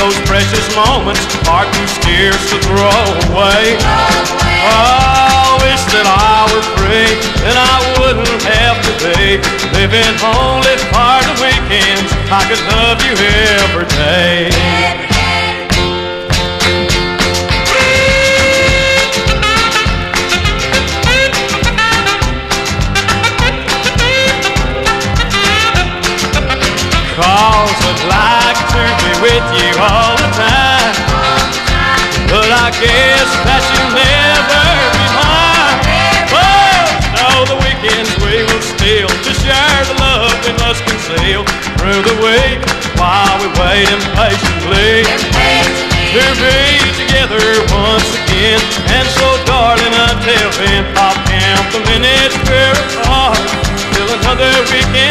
Those precious moments are too scarce to throw away. I wish that I were free, then I wouldn't have to be living only for the weekends. I could love you every day. Cause I'd like to be with you all the time, but I guess that you'll never be mine. Oh, no, the weekends we will steal to share the love we must conceal through the week while we wait impatiently to be together once again. And so darling, until then I'll count the minutes very hard till another weekend